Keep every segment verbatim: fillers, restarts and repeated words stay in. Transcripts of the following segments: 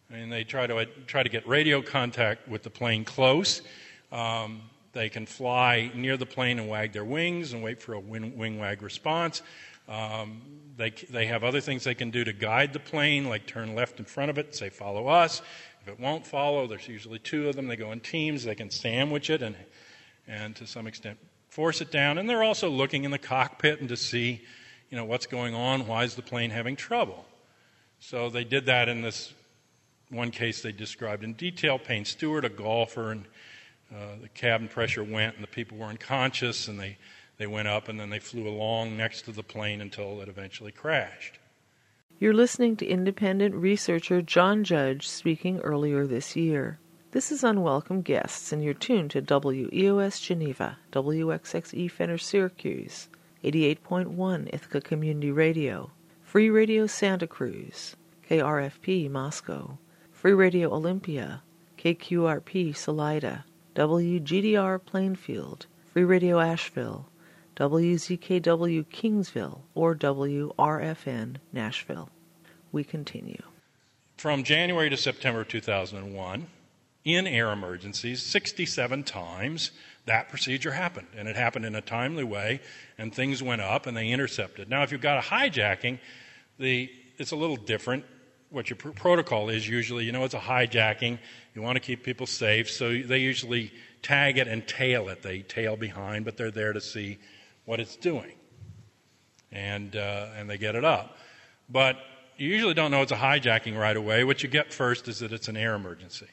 I mean, they try to try to get radio contact with the plane close. Um, they can fly near the plane and wag their wings and wait for a wing, wing wag response. Um, they they have other things they can do to guide the plane, like turn left in front of it and say, follow us. If it won't follow, there's usually two of them. They go in teams. They can sandwich it and and to some extent force it down. And they're also looking in the cockpit and to see, you know, what's going on. Why is the plane having trouble? So they did that in this one case they described in detail. Payne Stewart, a golfer, and uh, the cabin pressure went and the people were unconscious, and they, they went up and then they flew along next to the plane until it eventually crashed. You're listening to independent researcher John Judge speaking earlier this year. This is Unwelcome Guests, and you're tuned to W E O S Geneva, W X X E Fenner Syracuse, eighty-eight point one Ithaca Community Radio, Free Radio Santa Cruz, K R F P Moscow, Free Radio Olympia, K Q R P Salida, W G D R Plainfield, Free Radio Asheville, W Z K W Kingsville, or W R F N Nashville. We continue. From January to September two thousand one, in air emergencies, sixty-seven times that procedure happened. And it happened in a timely way, and things went up and they intercepted. Now, if you've got a hijacking, the it's a little different. What your pr- protocol is usually, you know, it's a hijacking. You want to keep people safe, so they usually tag it and tail it. They tail behind, but they're there to see what it's doing, and uh, and they get it up. But you usually don't know it's a hijacking right away. What you get first is that it's an air emergency.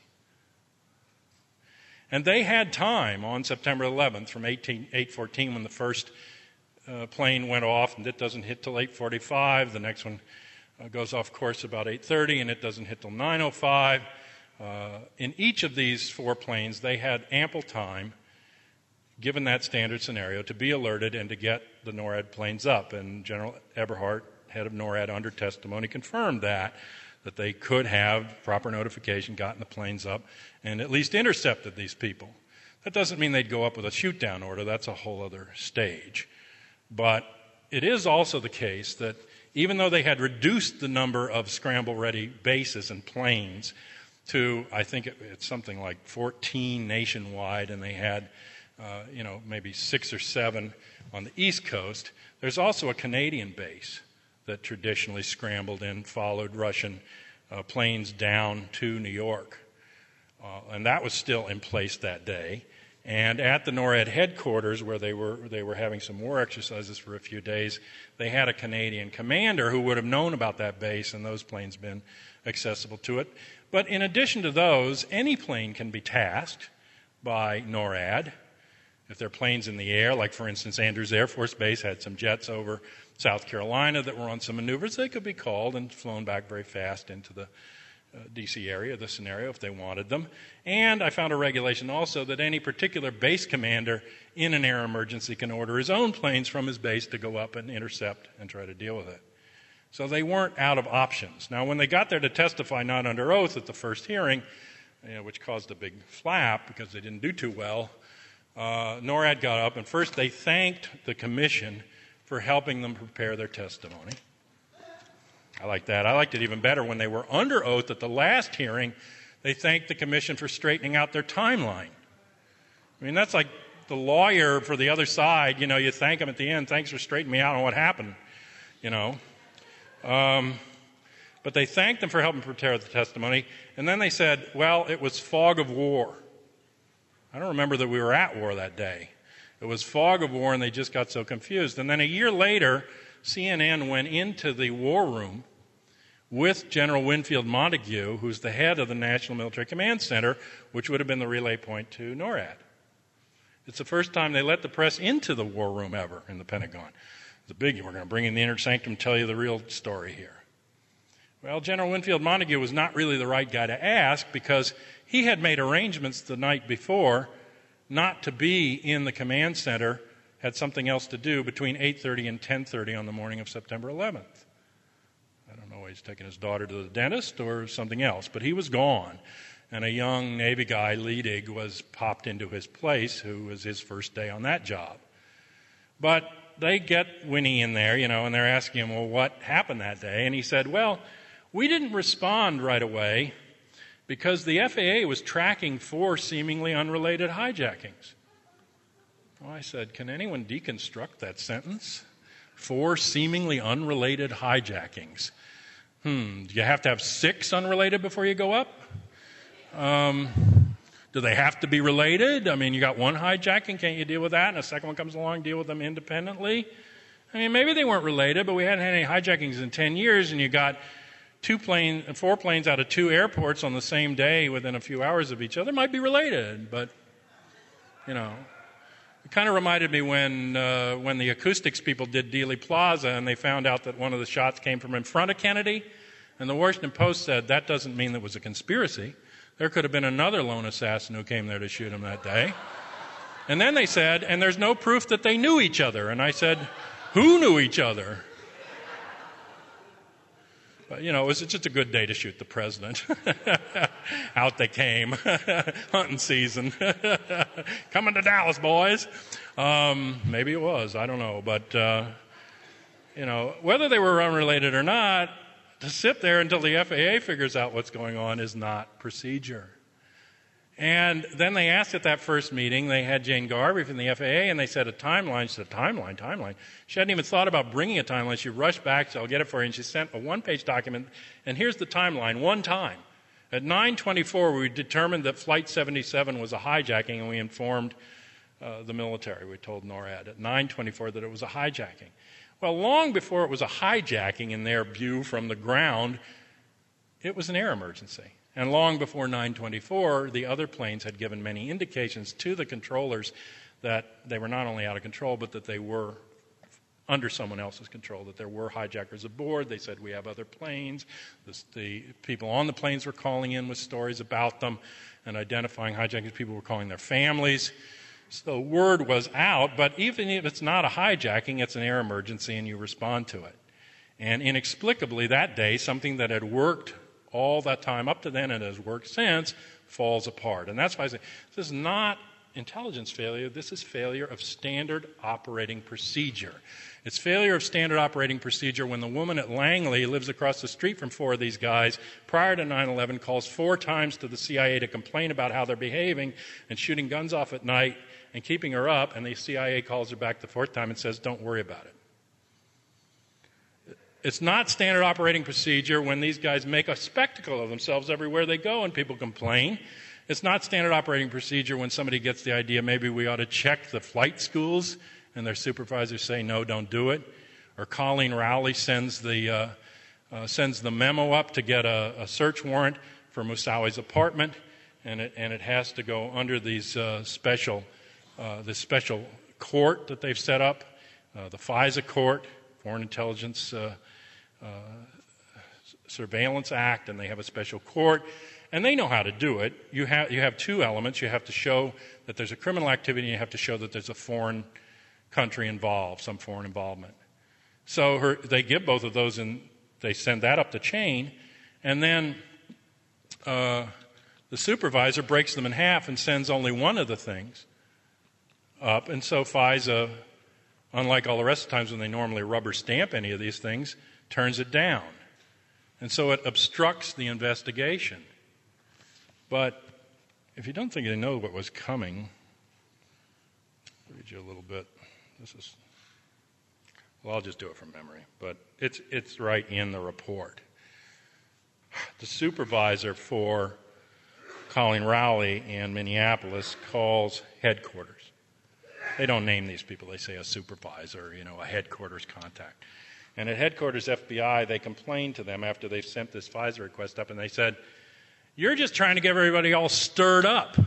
And they had time on September eleventh from eight fourteen when the first uh, plane went off, and it doesn't hit till eight forty-five. The next one uh, goes off course about eight thirty, and it doesn't hit till nine oh five. Uh, in each of these four planes, they had ample time, given that standard scenario, to be alerted and to get the NORAD planes up. And General Eberhardt, head of NORAD, under testimony, confirmed that, that they could have proper notification, gotten the planes up, and at least intercepted these people. That doesn't mean they'd go up with a shoot-down order. That's a whole other stage. But it is also the case that even though they had reduced the number of scramble-ready bases and planes to, I think it, it's something like fourteen nationwide, and they had, uh, you know, maybe six or seven on the East Coast, there's also a Canadian base that traditionally scrambled and followed Russian uh, planes down to New York. Uh, and that was still in place that day. And at the NORAD headquarters, where they were they were having some war exercises for a few days, they had a Canadian commander who would have known about that base and those planes been accessible to it. But in addition to those, any plane can be tasked by NORAD if there are planes in the air. Like, for instance, Andrews Air Force Base had some jets over South Carolina that were on some maneuvers. They could be called and flown back very fast into the uh, D C area, the scenario, if they wanted them. And I found a regulation also that any particular base commander in an air emergency can order his own planes from his base to go up and intercept and try to deal with it. So they weren't out of options. Now, when they got there to testify not under oath at the first hearing, you know, which caused a big flap because they didn't do too well, uh, NORAD got up, and first they thanked the commission for helping them prepare their testimony. I like that. I liked it even better when they were under oath at the last hearing. They thanked the commission for straightening out their timeline. I mean, that's like the lawyer for the other side. You know, you thank them at the end. Thanks for straightening me out on what happened, you know. Um, but they thanked them for helping prepare the testimony. And then they said, well, it was fog of war. I don't remember that we were at war that day. It was fog of war, and they just got so confused. And then a year later, C N N went into the war room with General Winfield Montague, who's the head of the National Military Command Center, which would have been the relay point to NORAD. It's the first time they let the press into the war room ever in the Pentagon. It's a biggie. We're going to bring in the inner sanctum and tell you the real story here. Well, General Winfield Montague was not really the right guy to ask because he had made arrangements the night before not to be in the command center, had something else to do between eight thirty and ten thirty on the morning of September eleventh. I don't know whether he's taking his daughter to the dentist or something else, but he was gone. And a young Navy guy, Ledig, was popped into his place, who was his first day on that job. But they get Winnie in there, you know, and they're asking him, well, what happened that day? And he said, well, we didn't respond right away because the F A A was tracking four seemingly unrelated hijackings. Well, I said, can anyone deconstruct that sentence? Four seemingly unrelated hijackings. Hmm, do you have to have six unrelated before you go up? Um, do they have to be related? I mean, you got one hijacking, can't you deal with that? And a second one comes along, deal with them independently? I mean, maybe they weren't related, but we hadn't had any hijackings in ten years, and you got two plane, four planes out of two airports on the same day within a few hours of each other. Might be related, but, you know. It kind of reminded me when uh, when the acoustics people did Dealey Plaza and they found out that one of the shots came from in front of Kennedy. And the Washington Post said that doesn't mean that it was a conspiracy. There could have been another lone assassin who came there to shoot him that day. And then they said, and there's no proof that they knew each other. And I said, who knew each other? But, you know, it was just a good day to shoot the president. Out they came. Hunting season. Coming to Dallas, boys. Um, maybe it was. I don't know. But, uh, you know, whether they were unrelated or not, to sit there until the F A A figures out what's going on is not procedure. And then they asked at that first meeting, they had Jane Garvey from the F A A, and they said a timeline. She said, timeline, timeline. She hadn't even thought about bringing a timeline. She rushed back, so I'll get it for you, and she sent a one-page document. And here's the timeline, one time. At nine twenty-four, we determined that Flight seventy-seven was a hijacking, and we informed uh, the military. We told NORAD at nine twenty-four that it was a hijacking. Well, long before it was a hijacking in their view from the ground, it was an air emergency. And long before nine twenty-four, the other planes had given many indications to the controllers that they were not only out of control, but that they were under someone else's control, that there were hijackers aboard. They said, we have other planes. This, the people on the planes were calling in with stories about them and identifying hijackers. People were calling their families. So word was out, but even if it's not a hijacking, it's an air emergency and you respond to it. And inexplicably that day, something that had worked all that time up to then and has worked since falls apart. And that's why I say this is not intelligence failure. This is failure of standard operating procedure. It's failure of standard operating procedure when the woman at Langley lives across the street from four of these guys prior to nine eleven, calls four times to the C I A to complain about how they're behaving and shooting guns off at night and keeping her up, and the C I A calls her back the fourth time and says, don't worry about it. It's not standard operating procedure when these guys make a spectacle of themselves everywhere they go and people complain. It's not standard operating procedure when somebody gets the idea maybe we ought to check the flight schools and their supervisors say, no, don't do it. Or Colleen Rowley sends the, uh, uh, sends the memo up to get a, a search warrant for Moussawi's apartment, and it, and it has to go under these uh, special, uh, this special court that they've set up, uh, the FISA court, Foreign Intelligence uh, uh, Surveillance Act, and they have a special court. And they know how to do it. You have, you have two elements. You have to show that there's a criminal activity, and you have to show that there's a foreign country involved, some foreign involvement. So her, they give both of those, and they send that up the chain. And then uh, the supervisor breaks them in half and sends only one of the things up. And so FISA, unlike all the rest of the times when they normally rubber stamp any of these things, turns it down. And so it obstructs the investigation. But if you don't think you know what was coming, I'll read you a little bit. This is, well, I'll just do it from memory, but it's it's right in the report. The supervisor for Colleen Rowley in Minneapolis calls headquarters. They don't name these people. They say a supervisor, you know, a headquarters contact. And at headquarters F B I, they complained to them after they sent this FISA request up, and they said, you're just trying to get everybody all stirred up.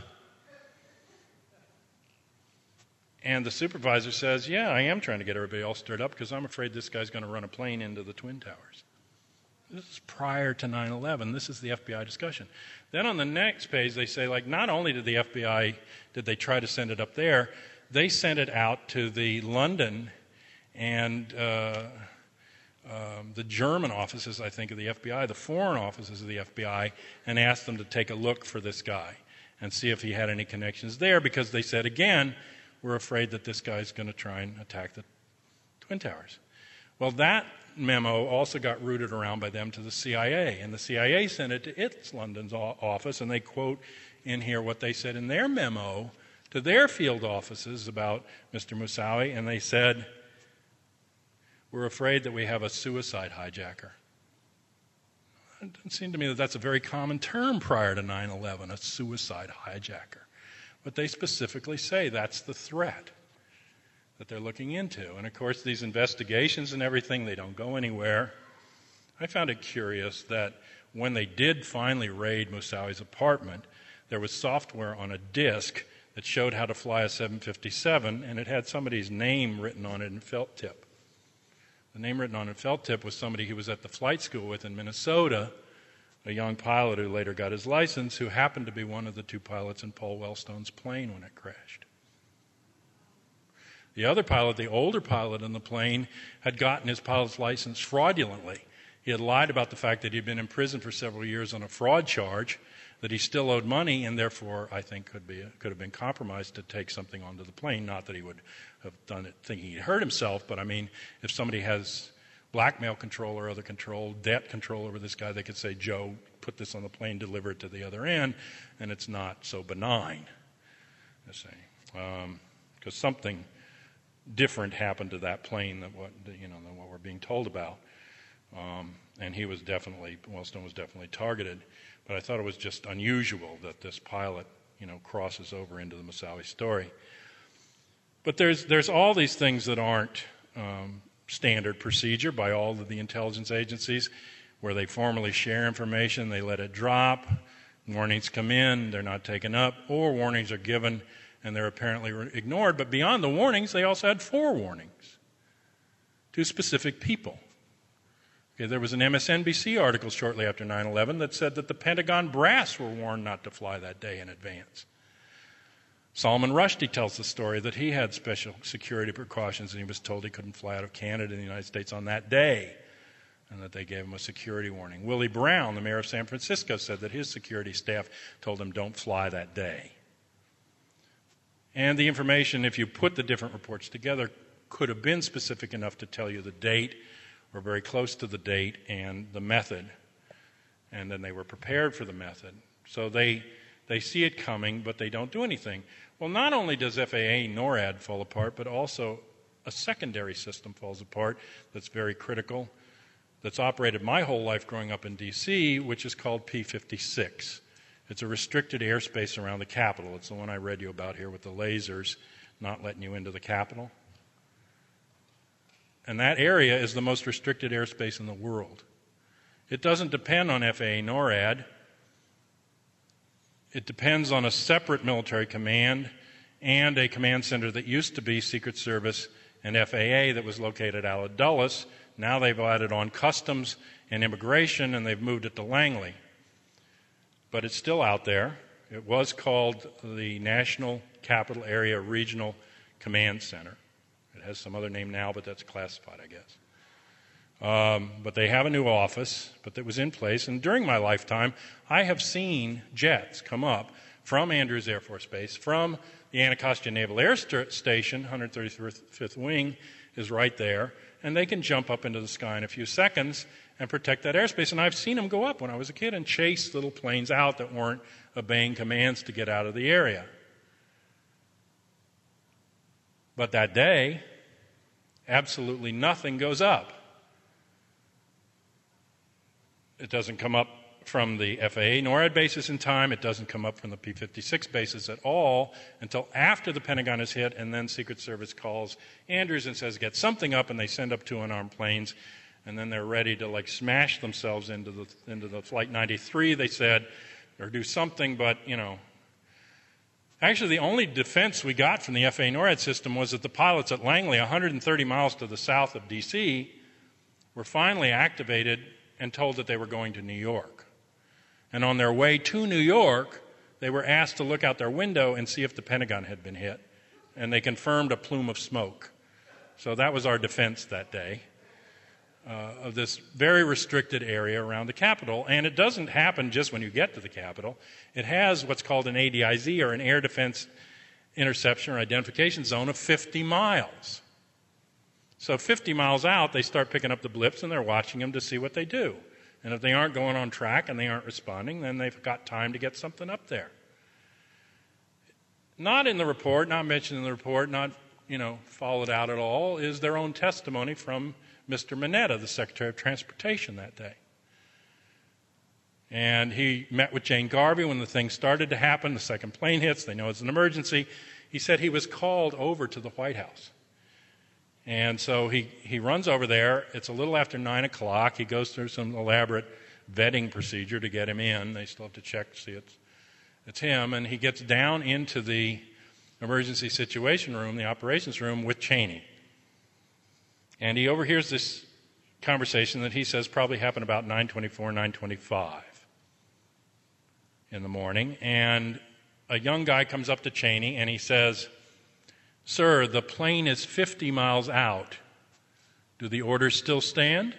And the supervisor says, yeah, I am trying to get everybody all stirred up because I'm afraid this guy's going to run a plane into the Twin Towers. This is prior to nine eleven. This is the F B I discussion. Then on the next page, they say, like, not only did the F B I, did they try to send it up there, they sent it out to the London and uh, um, the German offices, I think, of the F B I, the foreign offices of the F B I, and asked them to take a look for this guy and see if he had any connections there, because they said, again, we're afraid that this guy's going to try and attack the Twin Towers. Well, that memo also got routed around by them to the C I A, and the C I A sent it to its London's office, and they quote in here what they said in their memo to their field offices about Mister Moussaoui, and they said, "We're afraid that we have a suicide hijacker." It doesn't seem to me that that's a very common term prior to nine eleven, a suicide hijacker. But they specifically say that's the threat that they're looking into. And of course, these investigations and everything, they don't go anywhere. I found it curious that when they did finally raid Moussaui's apartment, there was software on a disk that showed how to fly a seven fifty-seven, and it had somebody's name written on it in felt tip. The name written on a felt tip was somebody he was at the flight school with in Minnesota, a young pilot who later got his license, who happened to be one of the two pilots in Paul Wellstone's plane when it crashed. The other pilot, the older pilot in the plane, had gotten his pilot's license fraudulently. He had lied about the fact that he'd been in prison for several years on a fraud charge, that he still owed money, and therefore I think could be could have been compromised to take something onto the plane. Not that he would have done it thinking he'd hurt himself, but I mean, if somebody has blackmail control or other control, debt control over this guy, they could say, "Joe, put this on the plane, deliver it to the other end," and it's not so benign, I say, because um, something different happened to that plane than what you know than what we're being told about. Um, and he was definitely, Wellstone was definitely targeted. But I thought it was just unusual that this pilot, you know, crosses over into the Moussaoui story. But there's there's all these things that aren't um, standard procedure by all of the intelligence agencies, where they formally share information, they let it drop, warnings come in, they're not taken up, or warnings are given and they're apparently ignored. But beyond the warnings, they also had forewarnings to specific people. Okay, there was an M S N B C article shortly after nine eleven that said that the Pentagon brass were warned not to fly that day in advance. Salman Rushdie tells the story that he had special security precautions and he was told he couldn't fly out of Canada and the United States on that day, and that they gave him a security warning. Willie Brown, the mayor of San Francisco, said that his security staff told him don't fly that day. And the information, if you put the different reports together, could have been specific enough to tell you the date, or very close to the date, and the method. And then they were prepared for the method. So they they see it coming, but they don't do anything. Well, not only does F A A NORAD fall apart, but also a secondary system falls apart that's very critical, that's operated my whole life growing up in D C, which is called P fifty-six. It's a restricted airspace around the Capitol. It's the one I read you about here with the lasers not letting you into the Capitol. And that area is the most restricted airspace in the world. It doesn't depend on F A A NORAD. It depends on a separate military command and a command center that used to be Secret Service and F A A that was located out of Dulles. Now they've added on Customs and Immigration, and they've moved it to Langley. But it's still out there. It was called the National Capital Area Regional Command Center. It has some other name now, but that's classified, I guess. Um, but they have a new office, but that was in place. And during my lifetime, I have seen jets come up from Andrews Air Force Base, from the Anacostia Naval Air St- Station, one hundred thirty-fifth Wing is right there, and they can jump up into the sky in a few seconds and protect that airspace. And I've seen them go up when I was a kid and chase little planes out that weren't obeying commands to get out of the area. But that day, absolutely nothing goes up. It doesn't come up from the F A A NORAD bases in time. It doesn't come up from the P fifty-six bases at all until after the Pentagon is hit, and then Secret Service calls Andrews and says, get something up, and they send up two unarmed planes, and then they're ready to like smash themselves into the into the Flight ninety-three, they said, or do something, but, you know. Actually, the only defense we got from the F A A NORAD system was that the pilots at Langley, one hundred thirty miles to the south of D C, were finally activated and told that they were going to New York. And on their way to New York, they were asked to look out their window and see if the Pentagon had been hit. And they confirmed a plume of smoke. So that was our defense that day uh, of this very restricted area around the Capitol. And it doesn't happen just when you get to the Capitol. It has what's called an A D I Z, or an Air Defense Interception or Identification Zone, of fifty miles. So fifty miles out, they start picking up the blips, and they're watching them to see what they do. And if they aren't going on track and they aren't responding, then they've got time to get something up there. Not in the report, not mentioned in the report, not, you know, followed out at all, is their own testimony from Mister Mineta, the Secretary of Transportation, that day. And he met with Jane Garvey when the thing started to happen. The second plane hits. They know it's an emergency. He said he was called over to the White House. And so he, he runs over there. It's a little after nine o'clock. He goes through some elaborate vetting procedure to get him in. They still have to check to see it's, it's him. And he gets down into the emergency situation room, the operations room, with Cheney. And he overhears this conversation that he says probably happened about nine twenty-four, nine twenty-five in the morning. And a young guy comes up to Cheney and he says, "Sir, the plane is fifty miles out. Do the orders still stand?"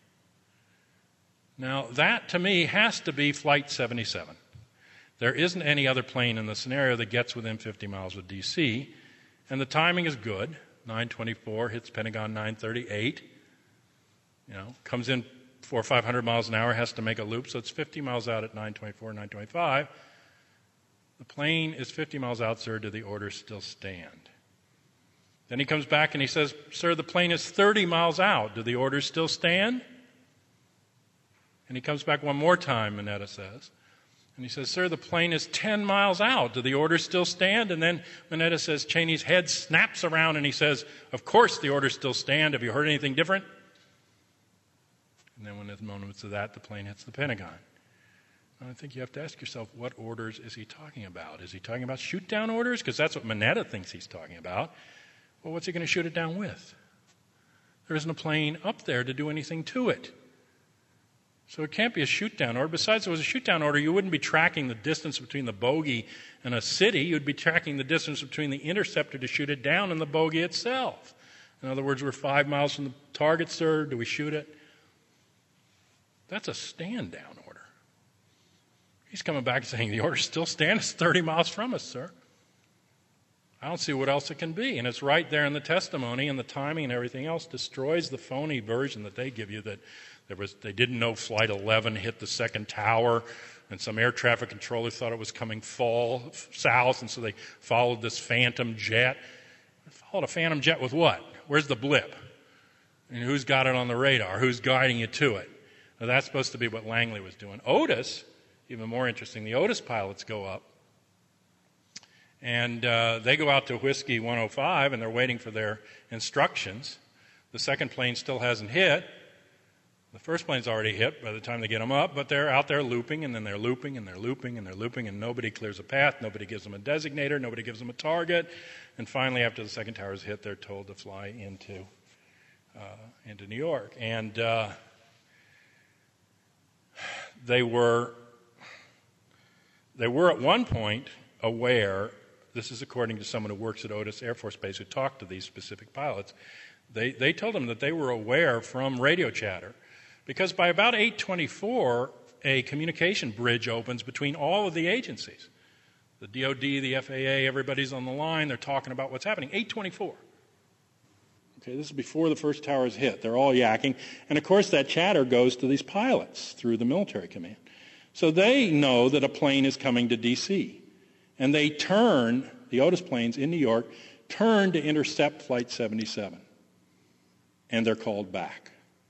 Now, that to me has to be Flight seventy-seven. There isn't any other plane in the scenario that gets within fifty miles of D C, and the timing is good. nine twenty-four hits Pentagon nine thirty-eight. You know, comes in four or five hundred miles an hour, has to make a loop, so it's fifty miles out at nine twenty-four, nine twenty-five. The plane is fifty miles out, sir. Do the orders still stand? Then he comes back and he says, "Sir, the plane is thirty miles out. Do the orders still stand?" And he comes back one more time, Mineta says. And he says, "Sir, the plane is ten miles out. Do the orders still stand?" And then Mineta says, Cheney's head snaps around and he says, "Of course the orders still stand. Have you heard anything different?" And then when there's moments of that, the plane hits the Pentagon. And I think you have to ask yourself, what orders is he talking about? Is he talking about shoot-down orders? Because that's what Mineta thinks he's talking about. Well, what's he going to shoot it down with? There isn't a plane up there to do anything to it. So it can't be a shoot-down order. Besides, if it was a shoot-down order, you wouldn't be tracking the distance between the bogey and a city. You'd be tracking the distance between the interceptor to shoot it down and the bogey itself. In other words, we're five miles from the target, sir. Do we shoot it? That's a stand-down order. He's coming back saying the order still stands. It's thirty miles from us, sir. I don't see what else it can be. And it's right there in the testimony, and the timing and everything else destroys the phony version that they give you that there was they didn't know Flight eleven hit the second tower, and some air traffic controller thought it was coming fall south, and so they followed this phantom jet. Followed a phantom jet with what? Where's the blip? And who's got it on the radar? Who's guiding you to it? Now, that's supposed to be what Langley was doing. Otis, even more interesting, the Otis pilots go up, and uh, they go out to Whiskey one oh five, and they're waiting for their instructions. The second plane still hasn't hit. The first plane's already hit by the time they get them up, but they're out there looping, and then they're looping, and they're looping, and they're looping, and nobody clears a path, nobody gives them a designator, nobody gives them a target, and finally, after the second tower is hit, they're told to fly into uh, into New York. And uh, they were they were at one point aware. This is according to someone who works at Otis Air Force Base who talked to these specific pilots. They they told them that they were aware from radio chatter. Because by about eight twenty-four, a communication bridge opens between all of the agencies. The D O D, the F A A, everybody's on the line. They're talking about what's happening. eight twenty-four. Okay, this is before the first tower is hit. They're all yakking. And, of course, that chatter goes to these pilots through the military command. So they know that a plane is coming to D C. And they turn, the Otis planes in New York, turn to intercept Flight seventy-seven. And they're called back.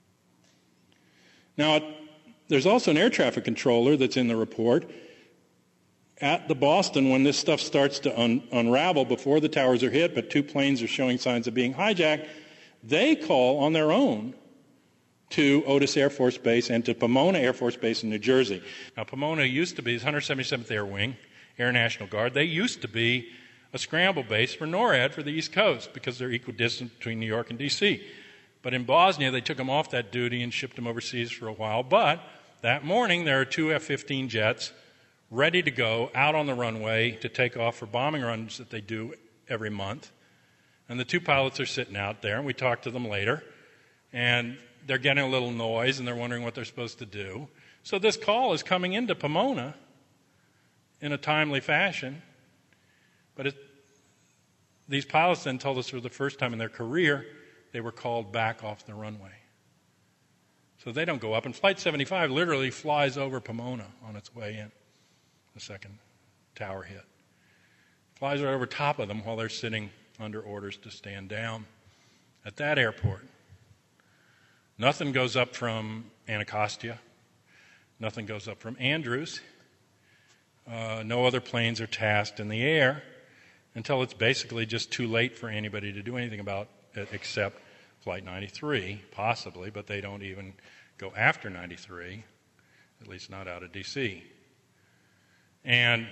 Now, there's also an air traffic controller that's in the report. At the Boston, when this stuff starts to un- unravel before the towers are hit, but two planes are showing signs of being hijacked, they call on their own to Otis Air Force Base and to Pomona Air Force Base in New Jersey. Now, Pomona used to be the one hundred seventy-seventh Air Wing, Air National Guard. They used to be a scramble base for NORAD for the East Coast because they're equidistant between New York and D C. But in Bosnia, they took them off that duty and shipped them overseas for a while. But that morning, there are two F fifteen jets ready to go out on the runway to take off for bombing runs that they do every month. And the two pilots are sitting out there, and we talked to them later. And they're getting a little noise, and they're wondering what they're supposed to do. So this call is coming into Pomona in a timely fashion. But it, these pilots then told us for the first time in their career they were called back off the runway. So they don't go up. And Flight seventy-five literally flies over Pomona on its way in, the second tower hit. Flies right over top of them while they're sitting under orders to stand down at that airport. Nothing goes up from Anacostia. Nothing goes up from Andrews. Uh, no other planes are tasked in the air until it's basically just too late for anybody to do anything about it except Flight ninety-three, possibly, but they don't even go after ninety-three, at least not out of D C. And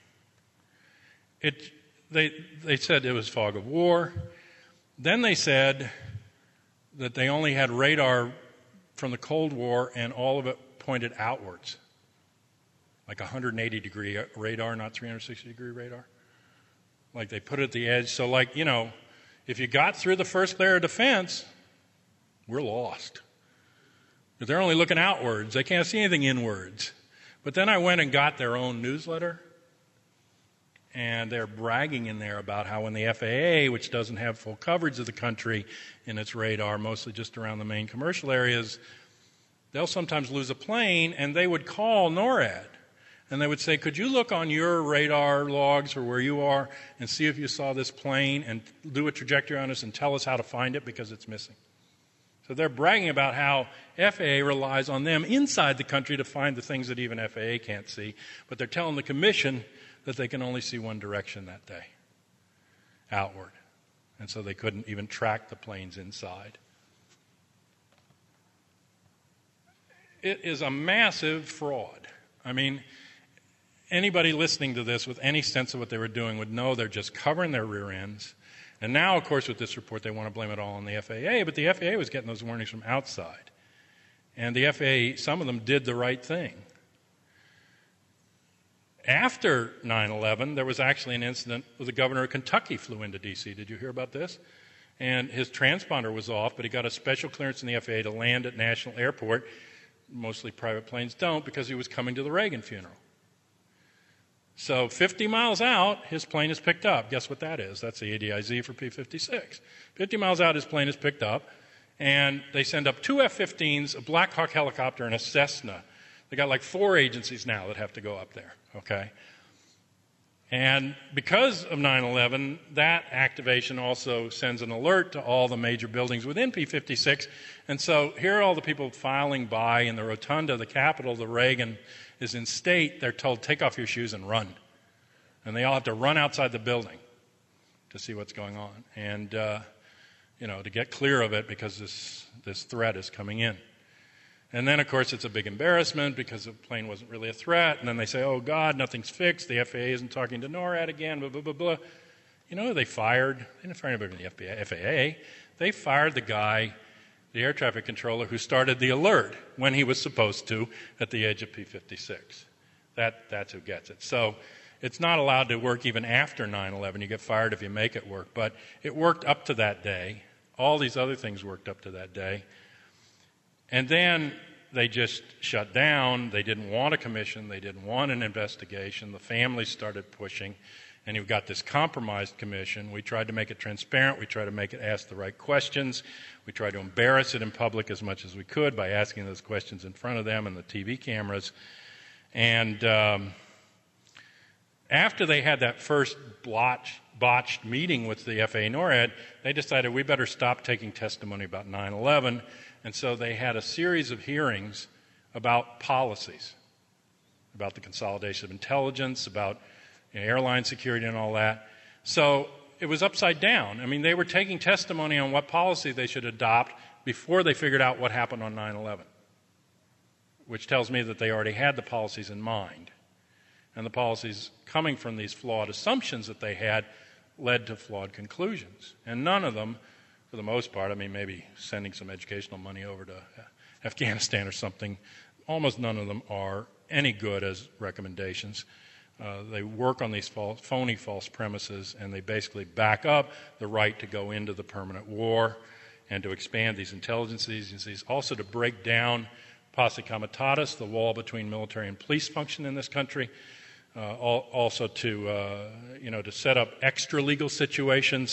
it, they, they said it was fog of war. Then they said that they only had radar from the Cold War and all of it pointed outwards, like one hundred eighty degree radar, not three hundred sixty degree radar. Like they put it at the edge. So like, you know, if you got through the first layer of defense, we're lost. But they're only looking outwards. They can't see anything inwards. But then I went and got their own newsletter, and they're bragging in there about how when the F A A, which doesn't have full coverage of the country in its radar, mostly just around the main commercial areas, they'll sometimes lose a plane, and they would call NORAD. And they would say, could you look on your radar logs or where you are and see if you saw this plane and do a trajectory on us and tell us how to find it because it's missing. So they're bragging about how F A A relies on them inside the country to find the things that even F A A can't see. But they're telling the commission that they can only see one direction that day, outward. And so they couldn't even track the planes inside. It is a massive fraud. I mean, anybody listening to this with any sense of what they were doing would know they're just covering their rear ends. And now, of course, with this report, they want to blame it all on the F A A, but the F A A was getting those warnings from outside. And the F A A, some of them did the right thing. After nine eleven, there was actually an incident where the governor of Kentucky flew into D C. Did you hear about this? And his transponder was off, but he got a special clearance in the F A A to land at National Airport. Mostly private planes don't, because he was coming to the Reagan funeral. So fifty miles out, his plane is picked up. Guess what that is? That's the A D I Z for P fifty-six. fifty miles out, his plane is picked up, and they send up two F fifteens, a Black Hawk helicopter, and a Cessna. They got like four agencies now that have to go up there, okay? And because of nine eleven, that activation also sends an alert to all the major buildings within P fifty-six. And so here are all the people filing by in the rotunda, the Capitol, the Reagan is in state. They're told, take off your shoes and run. And they all have to run outside the building to see what's going on. And, uh, you know, to get clear of it because this, this threat is coming in. And then, of course, it's a big embarrassment because the plane wasn't really a threat. And then they say, oh, God, nothing's fixed. The F A A isn't talking to NORAD again, blah, blah, blah, blah. You know who they fired? They didn't fire anybody from the F A A. They fired the guy, the air traffic controller, who started the alert when he was supposed to at the edge of P fifty-six. That, that's who gets it. So it's not allowed to work even after nine eleven. You get fired if you make it work. But it worked up to that day. All these other things worked up to that day. And then they just shut down. They didn't want a commission. They didn't want an investigation. The families started pushing. And you've got this compromised commission. We tried to make it transparent. We tried to make it ask the right questions. We tried to embarrass it in public as much as we could by asking those questions in front of them and the T V cameras. And um, after they had that first blotch, botched meeting with the F A A NORAD, they decided we better stop taking testimony about nine eleven. And so they had a series of hearings about policies, about the consolidation of intelligence, about you know, airline security and all that. So it was upside down. I mean, they were taking testimony on what policy they should adopt before they figured out what happened on nine eleven, which tells me that they already had the policies in mind. And the policies coming from these flawed assumptions that they had led to flawed conclusions. And none of them, for the most part, I mean, maybe sending some educational money over to Afghanistan or something, almost none of them are any good as recommendations. Uh, they work on these false, phony false premises, and they basically back up the right to go into the permanent war and to expand these intelligence agencies, also to break down posse comitatus, the wall between military and police function in this country, uh, al- also to, uh, you know, to set up extra legal situations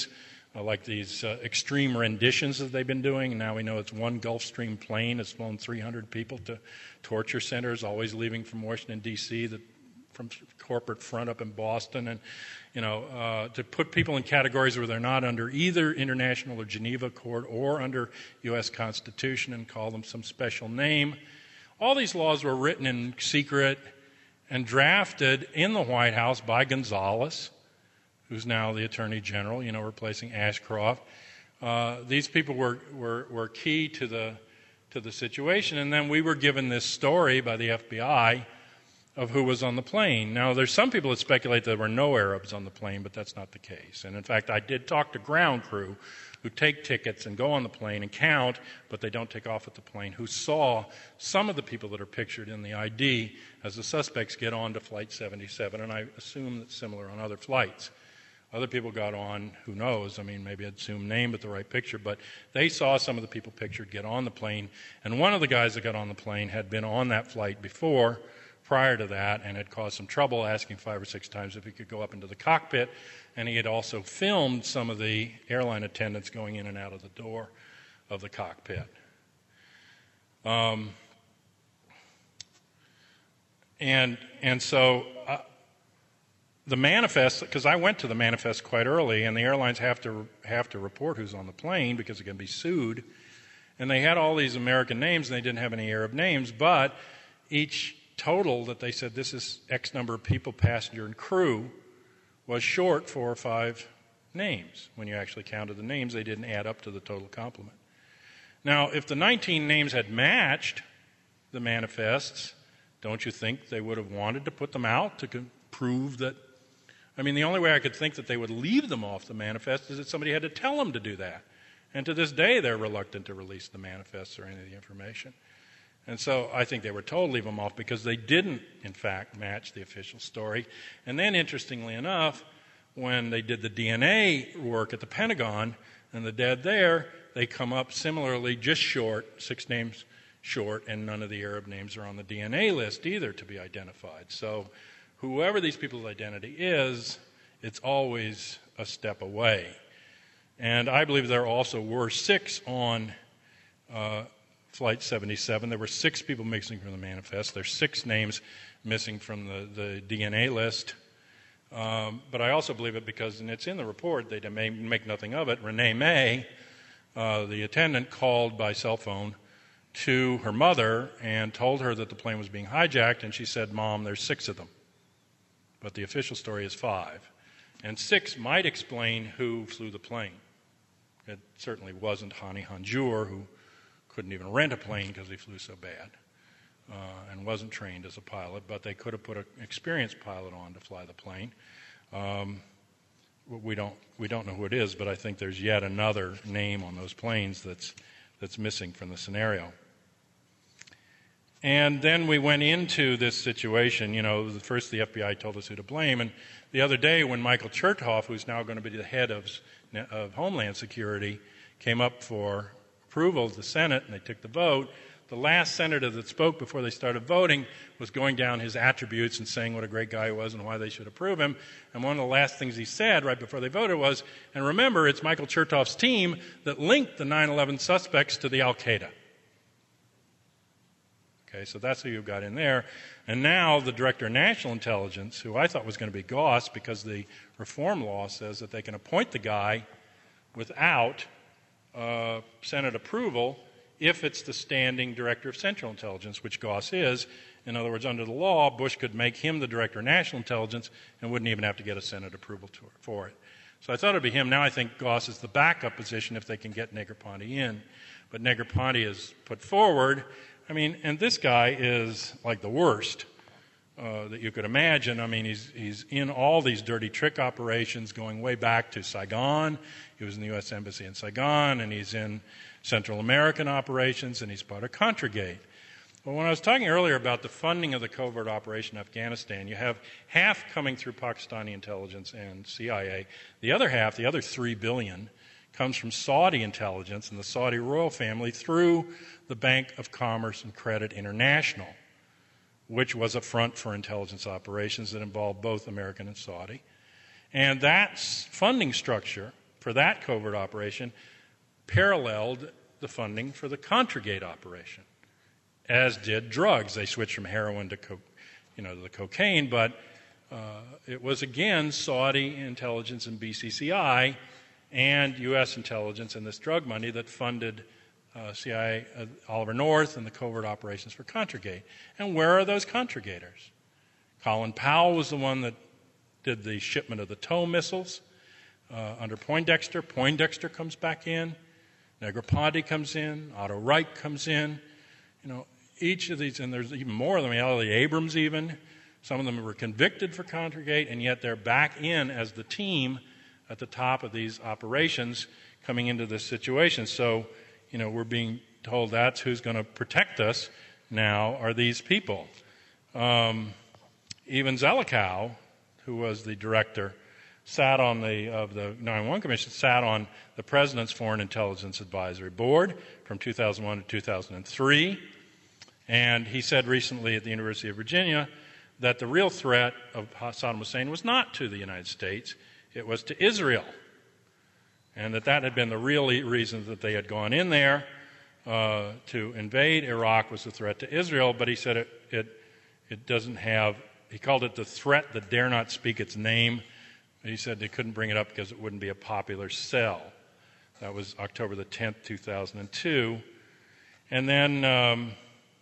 uh, like these uh, extreme renditions that they've been doing. Now we know it's one Gulfstream plane that's flown three hundred people to torture centers, always leaving from Washington, D C, that from corporate front up in Boston, and you know, uh, to put people in categories where they're not under either international or Geneva Court or under U S Constitution and call them some special name. All these laws were written in secret and drafted in the White House by Gonzales, who's now the Attorney General, you know, replacing Ashcroft. Uh, these people were, were, were key to the, to the situation, and then we were given this story by the F B I of who was on the plane. Now, there's some people that speculate there were no Arabs on the plane, but that's not the case. And in fact, I did talk to ground crew who take tickets and go on the plane and count, but they don't take off at the plane, who saw some of the people that are pictured in the I D as the suspects get on to Flight seventy-seven, and I assume that's similar on other flights. Other people got on, who knows, I mean, maybe I'd assume name but the right picture, but they saw some of the people pictured get on the plane, and one of the guys that got on the plane had been on that flight before, prior to that, and had caused some trouble, asking five or six times if he could go up into the cockpit, and he had also filmed some of the airline attendants going in and out of the door of the cockpit. Um, and and so uh, the manifest, because I went to the manifest quite early, and the airlines have to have to report who's on the plane because they can be sued, and they had all these American names, and they didn't have any Arab names, but each total that they said this is X number of people, passenger and crew, was short four or five names. When you actually counted the names, they didn't add up to the total complement. Now, if the nineteen names had matched the manifests, don't you think they would have wanted to put them out to prove that? I mean, the only way I could think that they would leave them off the manifest is that somebody had to tell them to do that. And to this day, they're reluctant to release the manifests or any of the information. And so I think they were told to leave them off because they didn't, in fact, match the official story. And then, interestingly enough, when they did the D N A work at the Pentagon and the dead there, they come up similarly just short, six names short, and none of the Arab names are on the D N A list either to be identified. So whoever these people's identity is, it's always a step away. And I believe there also were six on uh, Flight seventy-seven. There were six people missing from the manifest. There's six names missing from the, the D N A list. Um, but I also believe it because, and it's in the report, they may make nothing of it, Renee May, uh, the attendant, called by cell phone to her mother and told her that the plane was being hijacked, and she said, "Mom, there's six of them." But the official story is five. And six might explain who flew the plane. It certainly wasn't Hani Hanjour, who couldn't even rent a plane because he flew so bad uh, and wasn't trained as a pilot, but they could have put an experienced pilot on to fly the plane. Um, we don't we don't know who it is, but I think there's yet another name on those planes that's that's missing from the scenario. And then we went into this situation. You know, first the F B I told us who to blame, and the other day when Michael Chertoff, who's now going to be the head of, of Homeland Security, came up for approval of the Senate, and they took the vote, the last senator that spoke before they started voting was going down his attributes and saying what a great guy he was and why they should approve him. And one of the last things he said right before they voted was, and remember, it's Michael Chertoff's team that linked the nine eleven suspects to the Al-Qaeda. Okay, so that's who you've got in there. And now the Director of National Intelligence, who I thought was going to be Goss because the reform law says that they can appoint the guy without Uh, Senate approval if it's the standing Director of Central Intelligence, which Goss is. In other words, under the law, Bush could make him the Director of National Intelligence and wouldn't even have to get a Senate approval to, for it. So I thought it would be him. Now I think Goss is the backup position if they can get Negroponte in. But Negroponte is put forward. I mean, and this guy is like the worst uh, that you could imagine. I mean, he's, he's in all these dirty trick operations going way back to Saigon. He was in the U S Embassy in Saigon, and he's in Central American operations, and he's part of Contragate. Well, when I was talking earlier about the funding of the covert operation in Afghanistan, you have half coming through Pakistani intelligence and C I A. The other half, the other three billion dollars, comes from Saudi intelligence and the Saudi royal family through the Bank of Commerce and Credit International, which was a front for intelligence operations that involved both American and Saudi. And that funding structure for that covert operation paralleled the funding for the Contragate operation, as did drugs. They switched from heroin to, co- you know, to the cocaine, but uh, it was again Saudi intelligence and B C C I and U S intelligence and this drug money that funded uh, C I A, uh, Oliver North, and the covert operations for Contragate. And where are those Contragators? Colin Powell was the one that did the shipment of the TOW missiles uh, under Poindexter. Poindexter comes back in. Negroponte comes in. Otto Reich comes in. You know, each of these, and there's even more of them. Ellie Abrams even. Some of them were convicted for Contragate, and yet they're back in as the team at the top of these operations coming into this situation. So, you know, we're being told that's who's going to protect us now are these people. Um, even Zelikow, who was the director, sat on the of the nine one one Commission, sat on the President's Foreign Intelligence Advisory Board from two thousand one to two thousand three. And he said recently at the University of Virginia that the real threat of Saddam Hussein was not to the United States, it was to Israel. And that that had been the real reason that they had gone in there uh, to invade Iraq was the threat to Israel. But he said it, it, it doesn't have, he called it the threat that dare not speak its name. He said they couldn't bring it up because it wouldn't be a popular sell. That was October the tenth, two thousand two. And then, um,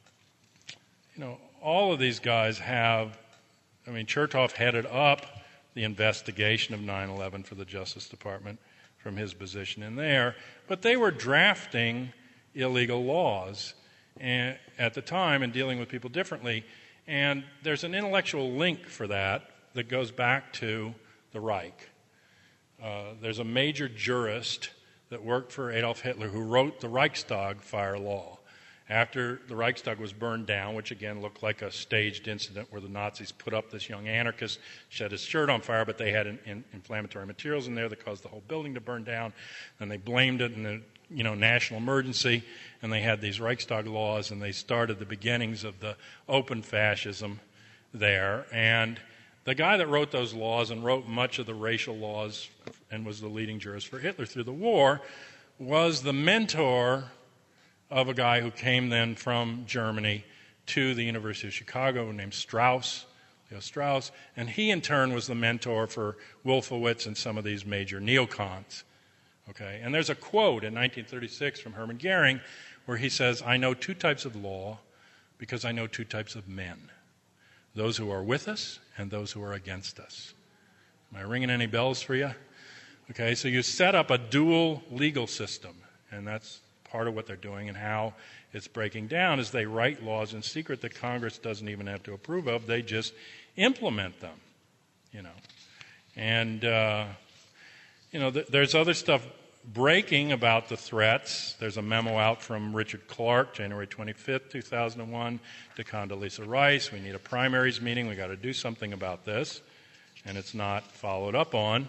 you know, all of these guys have, I mean, Chertoff headed up the investigation of nine eleven for the Justice Department from his position in there, but they were drafting illegal laws and, at the time and dealing with people differently. And there's an intellectual link for that that goes back to the Reich. Uh, there's a major jurist that worked for Adolf Hitler who wrote the Reichstag fire law. After the Reichstag was burned down, which again looked like a staged incident where the Nazis put up this young anarchist, set his shirt on fire, but they had in, in, inflammatory materials in there that caused the whole building to burn down. And they blamed it in a you know, national emergency, and they had these Reichstag laws, and they started the beginnings of the open fascism there. And the guy that wrote those laws and wrote much of the racial laws and was the leading jurist for Hitler through the war was the mentor of a guy who came then from Germany to the University of Chicago named Strauss, Leo Strauss, and he in turn was the mentor for Wolfowitz and some of these major neocons. Okay, and there's a quote in nineteen thirty-six from Hermann Goering where he says, "I know two types of law because I know two types of men, those who are with us and those who are against us." Am I ringing any bells for you? Okay, so you set up a dual legal system, and that's part of what they're doing, and how it's breaking down is they write laws in secret that Congress doesn't even have to approve of. They just implement them, you know. And, uh, you know, th- there's other stuff breaking about the threats. There's a memo out from Richard Clark, January twenty-fifth, two thousand one, to Condoleezza Rice. We need a primaries meeting. We've got to do something about this. And it's not followed up on.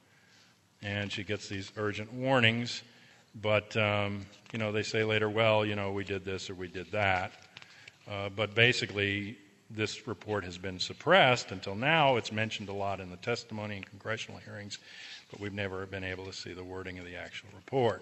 And she gets these urgent warnings. But, um, you know, they say later, well, you know, we did this or we did that. Uh, but basically, this report has been suppressed until now. It's mentioned a lot in the testimony and congressional hearings, but we've never been able to see the wording of the actual report.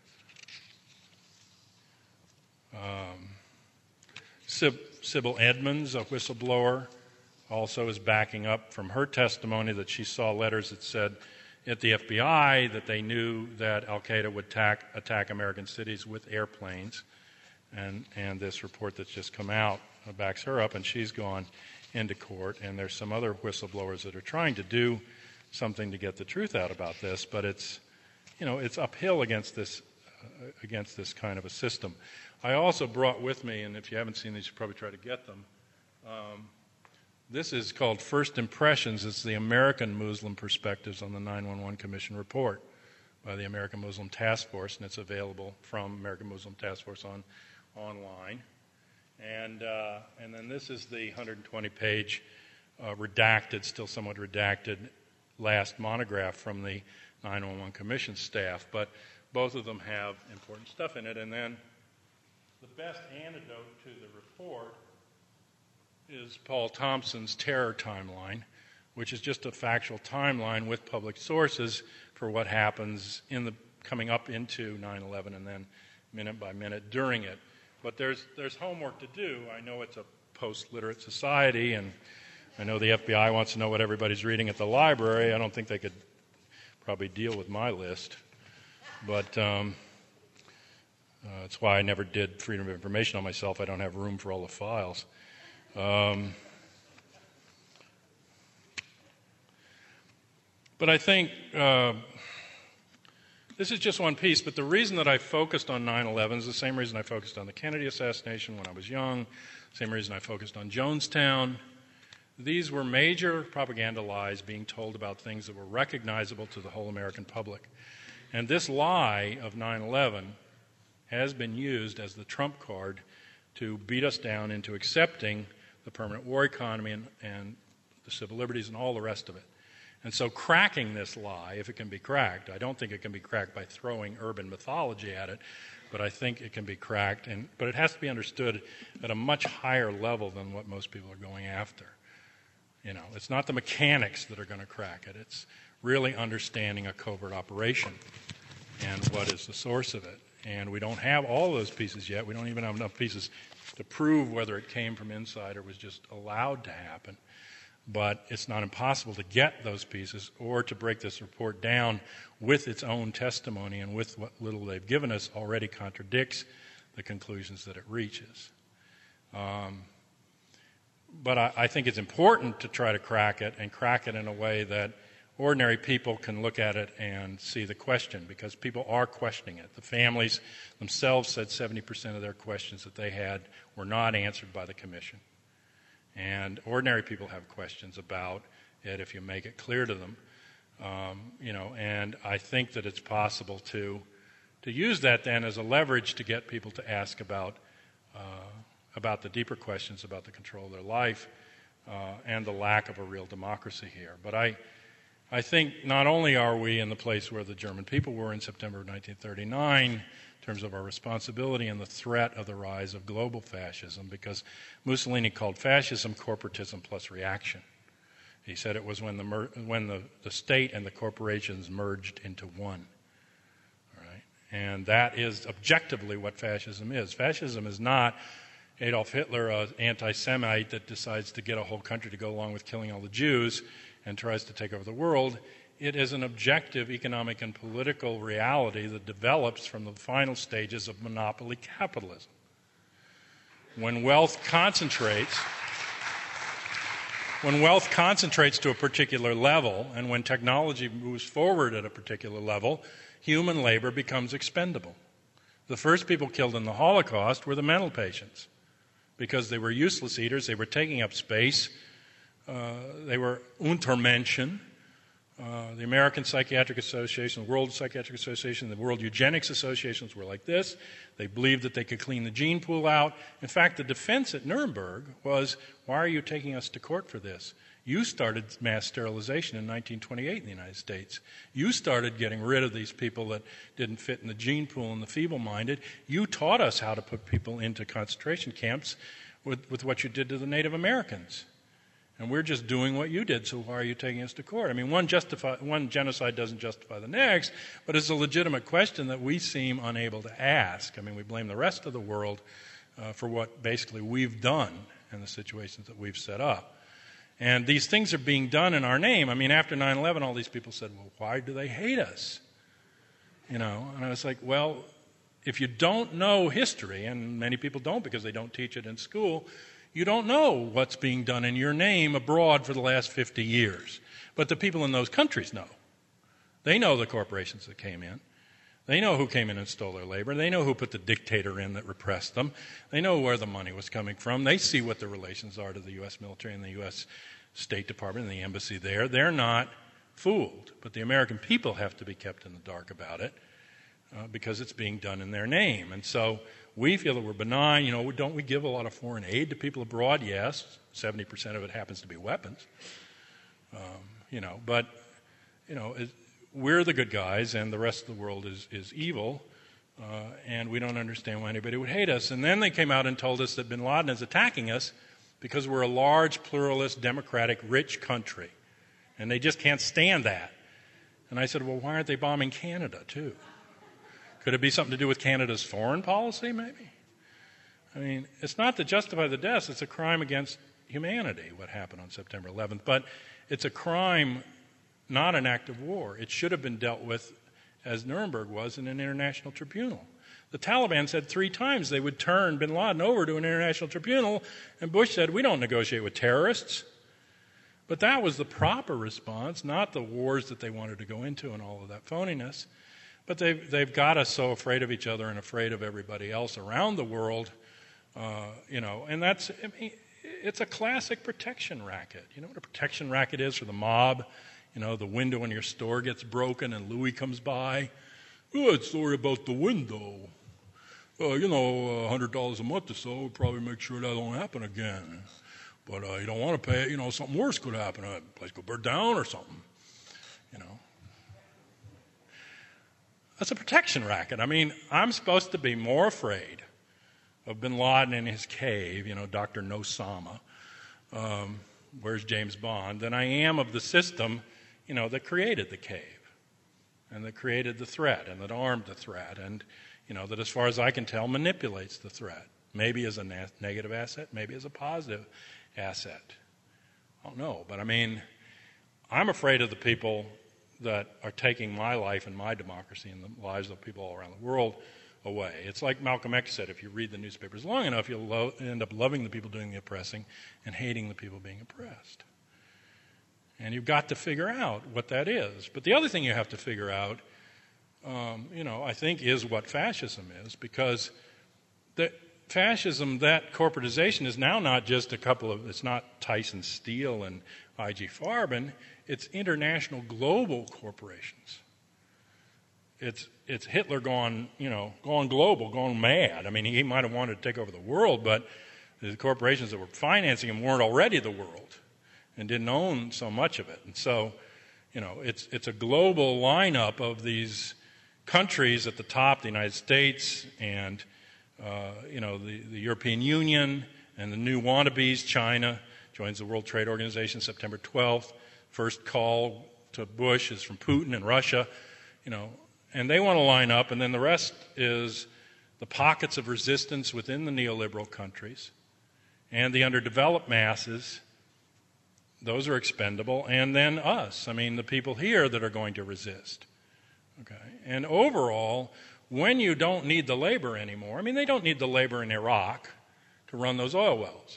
Um, Syb- Sybil Edmonds, a whistleblower, also is backing up from her testimony that she saw letters that said at the F B I that they knew that Al-Qaeda would attack, attack American cities with airplanes. And, and this report that's just come out backs her up, and she's gone into court. And there's some other whistleblowers that are trying to do something to get the truth out about this, but it's, you know, it's uphill against this, uh, against this kind of a system. I also brought with me, and if you haven't seen these, you probably try to get them. Um, This is called First Impressions. It's the American Muslim Perspectives on the nine one one Commission report by the American Muslim Task Force, and it's available from American Muslim Task Force on online. And uh, and then this is the one hundred twenty page uh, redacted, still somewhat redacted, last monograph from the nine one one Commission staff. But both of them have important stuff in it. And then the best antidote to the report is Paul Thompson's terror timeline, which is just a factual timeline with public sources for what happens in the coming up into nine eleven and then minute by minute during it. But there's there's homework to do. I know it's a post-literate society, and I know the F B I wants to know what everybody's reading at the library. I don't think they could probably deal with my list. But um, uh, that's why I never did Freedom of Information on myself. I don't have room for all the files. Um, but I think uh, this is just one piece, but the reason that I focused on nine eleven is the same reason I focused on the Kennedy assassination when I was young, same reason I focused on Jonestown. These were major propaganda lies being told about things that were recognizable to the whole American public. And this lie of nine eleven has been used as the trump card to beat us down into accepting the permanent war economy and, and the civil liberties and all the rest of it. And so cracking this lie, if it can be cracked, I don't think it can be cracked by throwing urban mythology at it, but I think it can be cracked, and, but it has to be understood at a much higher level than what most people are going after. You know, it's not the mechanics that are going to crack it. It's really understanding a covert operation and what is the source of it. And we don't have all those pieces yet. We don't even have enough pieces to prove whether it came from inside or was just allowed to happen. But it's not impossible to get those pieces or to break this report down with its own testimony, and with what little they've given us already contradicts the conclusions that it reaches. Um, but I, I think it's important to try to crack it, and crack it in a way that ordinary people can look at it and see the question, because people are questioning it. The families themselves said seventy percent of their questions that they had were not answered by the commission. And ordinary people have questions about it if you make it clear to them. Um, you know, and I think that it's possible to to use that then as a leverage to get people to ask about uh, about the deeper questions about the control of their life uh, and the lack of a real democracy here. But I I think not only are we in the place where the German people were in September of nineteen thirty-nine in terms of our responsibility and the threat of the rise of global fascism, because Mussolini called fascism corporatism plus reaction. He said it was when the mer- when the, the state and the corporations merged into one. All right? And that is objectively what fascism is. Fascism is not Adolf Hitler, an anti-Semite that decides to get a whole country to go along with killing all the Jews and tries to take over the world. It is an objective economic and political reality that develops from the final stages of monopoly capitalism. When wealth concentrates, when wealth concentrates to a particular level, and when technology moves forward at a particular level, human labor becomes expendable. The first people killed in the Holocaust were the mental patients, because they were useless eaters, they were taking up space, uh, they were Untermenschen. Uh, the American Psychiatric Association, the World Psychiatric Association, the World Eugenics Associations were like this. They believed that they could clean the gene pool out. In fact, the defense at Nuremberg was, why are you taking us to court for this? You started mass sterilization in nineteen twenty-eight in the United States. You started getting rid of these people that didn't fit in the gene pool and the feeble-minded. You taught us how to put people into concentration camps with, with what you did to the Native Americans. And we're just doing what you did, so why are you taking us to court? I mean, one, justify, one genocide doesn't justify the next, but it's a legitimate question that we seem unable to ask. I mean, we blame the rest of the world uh, for what basically we've done and the situations that we've set up. And these things are being done in our name. I mean, after nine eleven, all these people said, well, why do they hate us? You know, and I was like, well, if you don't know history, and many people don't because they don't teach it in school, you don't know what's being done in your name abroad for the last fifty years. But the people in those countries know. They know the corporations that came in. They know who came in and stole their labor. They know who put the dictator in that repressed them. They know where the money was coming from. They see what the relations are to the U S military and the U S State Department and the embassy there. They're not fooled. But the American people have to be kept in the dark about it uh, because it's being done in their name. And so we feel that we're benign. You know, don't we give a lot of foreign aid to people abroad? Yes. seventy percent of it happens to be weapons. Um, you know, but, you know, it, we're the good guys and the rest of the world is, is evil, uh, and we don't understand why anybody would hate us. And then they came out and told us that bin Laden is attacking us because we're a large, pluralist, democratic, rich country. And they just can't stand that. And I said, well, why aren't they bombing Canada, too? Could it be something to do with Canada's foreign policy, maybe? I mean, it's not to justify the deaths. It's a crime against humanity, what happened on September eleventh. But it's a crime, not an act of war. It should have been dealt with, as Nuremberg was, in an international tribunal. The Taliban said three times they would turn bin Laden over to an international tribunal, and Bush said, we don't negotiate with terrorists. But that was the proper response, not the wars that they wanted to go into and all of that phoniness. But they've, they've got us so afraid of each other and afraid of everybody else around the world, uh, you know, and that's, I mean, it's a classic protection racket. You know what a protection racket is for the mob? You know, the window in your store gets broken and Louis comes by. Oh, it's sorry about the window. Uh, you know, one hundred dollars a month or so would probably make sure that don't happen again. But uh, you don't want to pay it. You know, something worse could happen. A place could burn down or something. You know. That's a protection racket. I mean, I'm supposed to be more afraid of bin Laden in his cave, you know, Doctor Nosama, um, where's James Bond, than I am of the system, you know, that created the cave and that created the threat and that armed the threat and, you know, that as far as I can tell manipulates the threat, maybe as a na- negative asset, maybe as a positive asset. I don't know, but I mean, I'm afraid of the people that are taking my life and my democracy and the lives of people all around the world away. It's like Malcolm X said, if you read the newspapers long enough, you'll lo- end up loving the people doing the oppressing and hating the people being oppressed. And you've got to figure out what that is. But the other thing you have to figure out, um, you know, I think is what fascism is, because the fascism, that corporatization is now not just a couple of, it's not Tyson Steel and I G Farben, it's international global corporations. It's it's Hitler gone, you know, gone global, gone mad. I mean, he might have wanted to take over the world, but the corporations that were financing him weren't already the world and didn't own so much of it. And so, you know, it's it's a global lineup of these countries at the top, the United States and, uh, you know, the, the European Union and the new wannabes. China joins the World Trade Organization September twelfth. First call to Bush is from Putin and Russia, you know, and they want to line up, and then the rest is the pockets of resistance within the neoliberal countries and the underdeveloped masses. Those are expendable, and then us. I mean, the people here that are going to resist. Okay, and overall, when you don't need the labor anymore, I mean, they don't need the labor in Iraq to run those oil wells.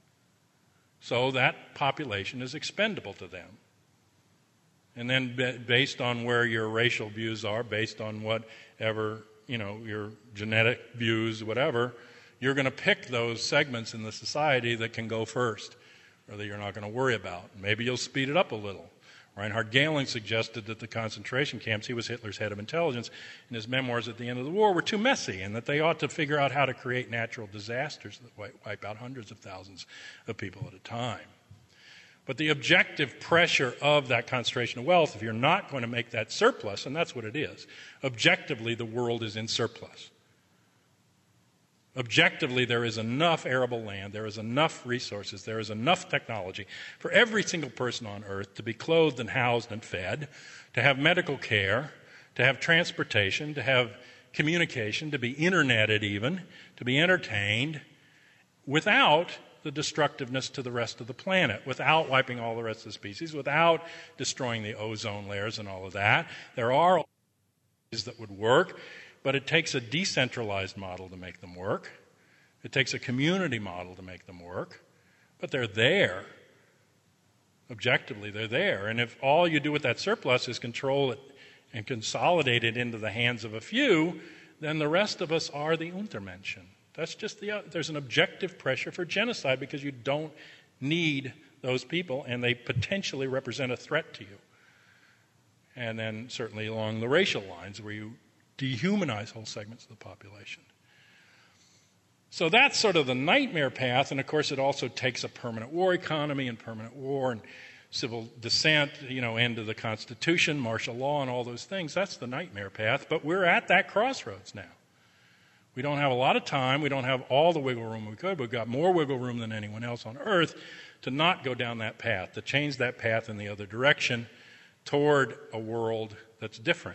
So that population is expendable to them. And then based on where your racial views are, based on whatever, you know, your genetic views, whatever, you're going to pick those segments in the society that can go first or that you're not going to worry about. Maybe you'll speed it up a little. Reinhard Gehling suggested that the concentration camps, he was Hitler's head of intelligence, in his memoirs at the end of the war, were too messy and that they ought to figure out how to create natural disasters that wipe out hundreds of thousands of people at a time. But the objective pressure of that concentration of wealth, if you're not going to make that surplus, and that's what it is, objectively the world is in surplus. Objectively, there is enough arable land, there is enough resources, there is enough technology for every single person on earth to be clothed and housed and fed, to have medical care, to have transportation, to have communication, to be interneted even, to be entertained, without the destructiveness to the rest of the planet, without wiping all the rest of the species, without destroying the ozone layers and all of that. There are ways that would work, but it takes a decentralized model to make them work. It takes a community model to make them work. But they're there. Objectively, they're there. And if all you do with that surplus is control it and consolidate it into the hands of a few, then the rest of us are the Untermenschen. That's just the, there's an objective pressure for genocide because you don't need those people and they potentially represent a threat to you. And then certainly along the racial lines where you dehumanize whole segments of the population. So that's sort of the nightmare path, and of course it also takes a permanent war economy and permanent war and civil dissent, you know, end of the Constitution, martial law, and all those things. That's the nightmare path, but we're at that crossroads now. We don't have a lot of time. We don't have all the wiggle room we could. We've got more wiggle room than anyone else on earth to not go down that path, to change that path in the other direction toward a world that's different.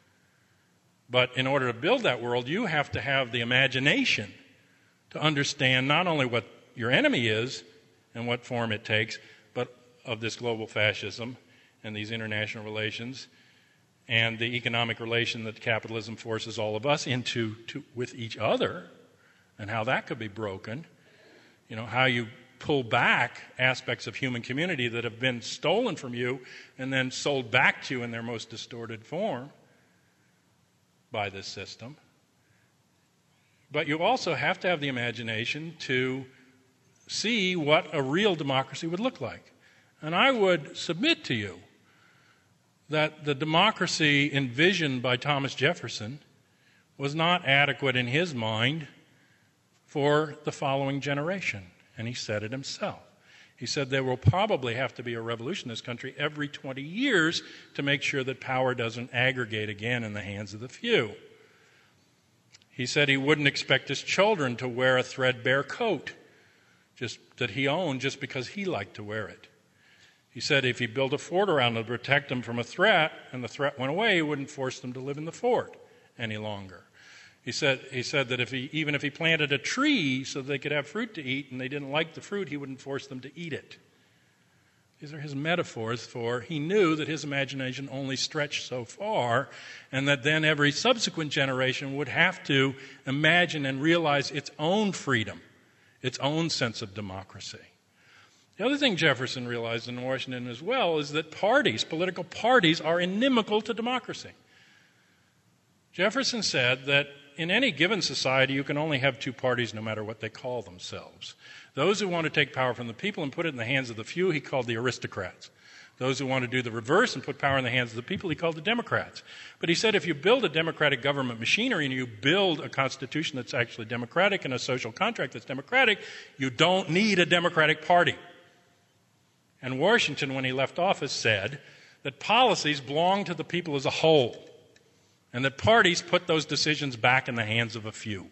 But in order to build that world, you have to have the imagination to understand not only what your enemy is and what form it takes, but of this global fascism and these international relations and the economic relation that capitalism forces all of us into to, with each other, and how that could be broken. You know, how you pull back aspects of human community that have been stolen from you and then sold back to you in their most distorted form by this system. But you also have to have the imagination to see what a real democracy would look like. And I would submit to you that the democracy envisioned by Thomas Jefferson was not adequate in his mind for the following generation. And he said it himself. He said there will probably have to be a revolution in this country every twenty years to make sure that power doesn't aggregate again in the hands of the few. He said he wouldn't expect his children to wear a threadbare coat just that he owned just because he liked to wear it. He said if he built a fort around them to protect them from a threat and the threat went away, he wouldn't force them to live in the fort any longer. He said, he said that if he, even if he planted a tree so they could have fruit to eat and they didn't like the fruit, he wouldn't force them to eat it. These are his metaphors for he knew that his imagination only stretched so far, and that then every subsequent generation would have to imagine and realize its own freedom, its own sense of democracy. The other thing Jefferson realized in Washington as well is that parties, political parties, are inimical to democracy. Jefferson said that in any given society, you can only have two parties no matter what they call themselves. Those who want to take power from the people and put it in the hands of the few, he called the aristocrats. Those who want to do the reverse and put power in the hands of the people, he called the Democrats. But he said if you build a democratic government machinery and you build a constitution that's actually democratic and a social contract that's democratic, you don't need a Democratic Party. And Washington, when he left office, said that policies belong to the people as a whole, and that parties put those decisions back in the hands of a few.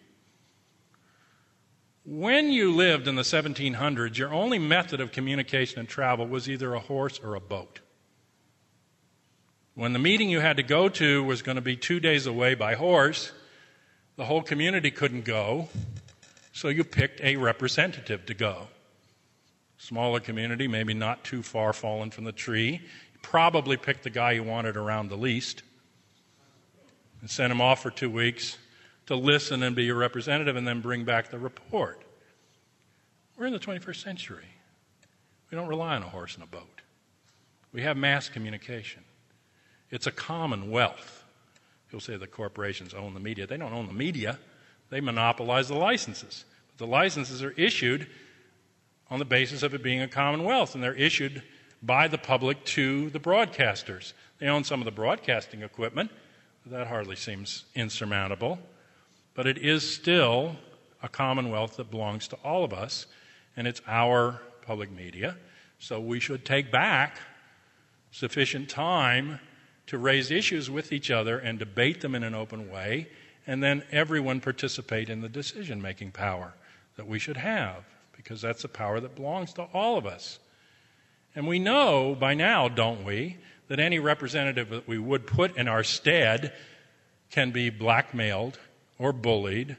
When you lived in the seventeen hundreds, your only method of communication and travel was either a horse or a boat. When the meeting you had to go to was going to be two days away by horse, the whole community couldn't go, so you picked a representative to go. Smaller community, maybe not too far fallen from the tree. You probably picked the guy you wanted around the least and sent him off for two weeks to listen and be your representative and then bring back the report. We're in the twenty-first century. We don't rely on a horse and a boat. We have mass communication. It's a commonwealth. People say the corporations own the media. They don't own the media. They monopolize the licenses. But the licenses are issued on the basis of it being a commonwealth, and they're issued by the public to the broadcasters. They own some of the broadcasting equipment. That hardly seems insurmountable. But it is still a commonwealth that belongs to all of us, and it's our public media. So we should take back sufficient time to raise issues with each other and debate them in an open way, and then everyone participate in the decision-making power that we should have, because that's a power that belongs to all of us. And we know by now, don't we, that any representative that we would put in our stead can be blackmailed or bullied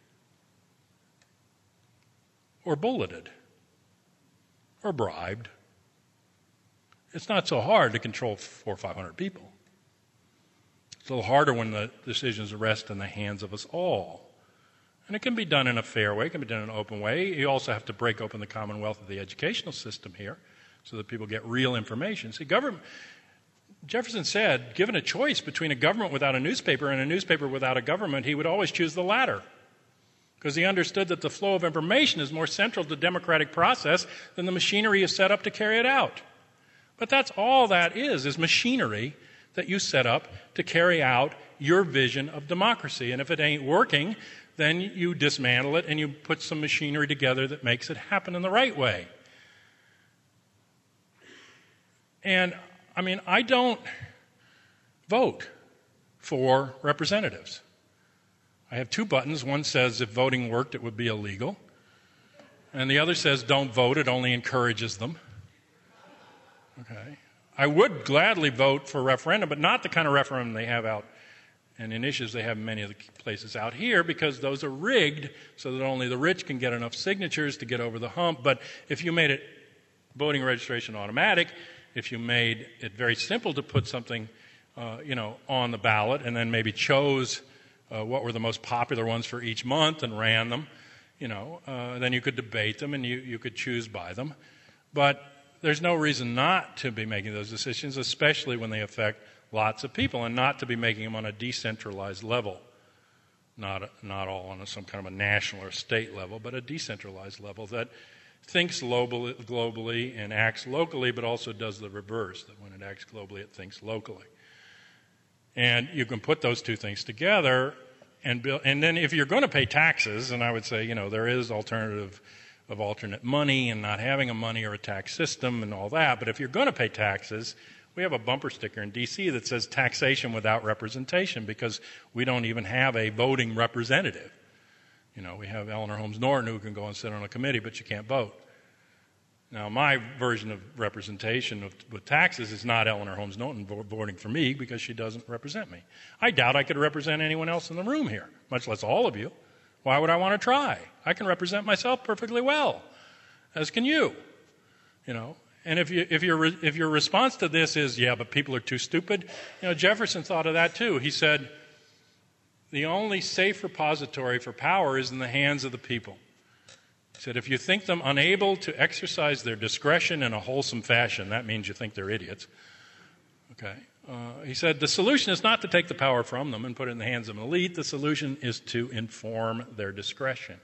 or bulleted or bribed. It's not so hard to control four or five hundred people. It's a little harder when the decisions rest in the hands of us all. And it can be done in a fair way. It can be done in an open way. You also have to break open the commonwealth of the educational system here so that people get real information. See, government, Jefferson said, given a choice between a government without a newspaper and a newspaper without a government, he would always choose the latter, because he understood that the flow of information is more central to the democratic process than the machinery is set up to carry it out. But that's all that is, is machinery that you set up to carry out your vision of democracy. And if it ain't working, then you dismantle it and you put some machinery together that makes it happen in the right way. And, I mean, I don't vote for representatives. I have two buttons. One says if voting worked, it would be illegal. And the other says don't vote, it only encourages them. Okay. I would gladly vote for a referendum, but not the kind of referendum they have out and initiatives they have in many of the places out here, because those are rigged so that only the rich can get enough signatures to get over the hump. But if you made it voting registration automatic, if you made it very simple to put something, uh, you know, on the ballot and then maybe chose uh, what were the most popular ones for each month and ran them, you know, uh, then you could debate them and you, you could choose by them. But there's no reason not to be making those decisions, especially when they affect lots of people, and not to be making them on a decentralized level. Not, not all on a, some kind of a national or state level, but a decentralized level that thinks globally, globally and acts locally, but also does the reverse, that when it acts globally, it thinks locally. And you can put those two things together, and build, and then if you're going to pay taxes, and I would say, you know, there is alternative of alternate money and not having a money or a tax system and all that, but if you're going to pay taxes, we have a bumper sticker in D C that says taxation without representation, because we don't even have a voting representative. You know, we have Eleanor Holmes Norton who can go and sit on a committee, but you can't vote. Now, my version of representation of, with taxes is not Eleanor Holmes Norton voting for me, because she doesn't represent me. I doubt I could represent anyone else in the room here, much less all of you. Why would I want to try? I can represent myself perfectly well, as can you. You know, and if you, if your if your response to this is, yeah, but people are too stupid, you know, Jefferson thought of that too. He said, the only safe repository for power is in the hands of the people. He said, if you think them unable to exercise their discretion in a wholesome fashion, that means you think they're idiots. Okay. Uh, he said, the solution is not to take the power from them and put it in the hands of an elite. The solution is to inform their discretion.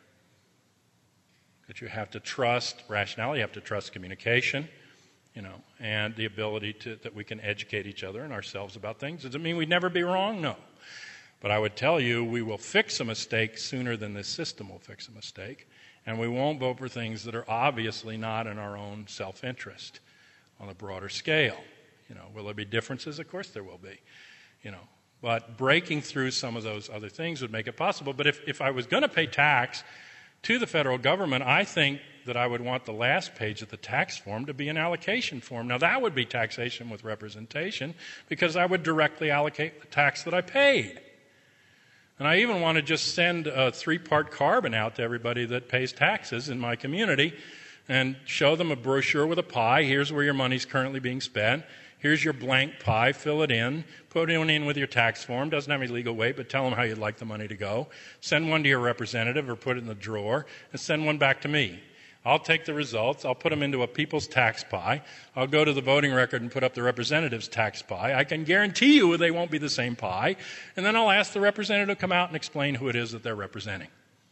That you have to trust rationality, you have to trust communication, you know, and the ability to, that we can educate each other and ourselves about things. Does it mean we'd never be wrong? No. But I would tell you, we will fix a mistake sooner than this system will fix a mistake, and we won't vote for things that are obviously not in our own self-interest on a broader scale. You know, will there be differences? Of course there will be, you know. But breaking through some of those other things would make it possible. But if, if I was going to pay tax to the federal government, I think that I would want the last page of the tax form to be an allocation form. Now, that would be taxation with representation, because I would directly allocate the tax that I paid. And I even want to just send a three-part carbon out to everybody that pays taxes in my community and show them a brochure with a pie. Here's where your money's currently being spent. Here's your blank pie. Fill it in. Put it in with your tax form. Doesn't have any legal weight, but tell them how you'd like the money to go. Send one to your representative or put it in the drawer, and send one back to me. I'll take the results. I'll put them into a people's tax pie. I'll go to the voting record and put up the representative's tax pie. I can guarantee you they won't be the same pie. And then I'll ask the representative to come out and explain who it is that they're representing.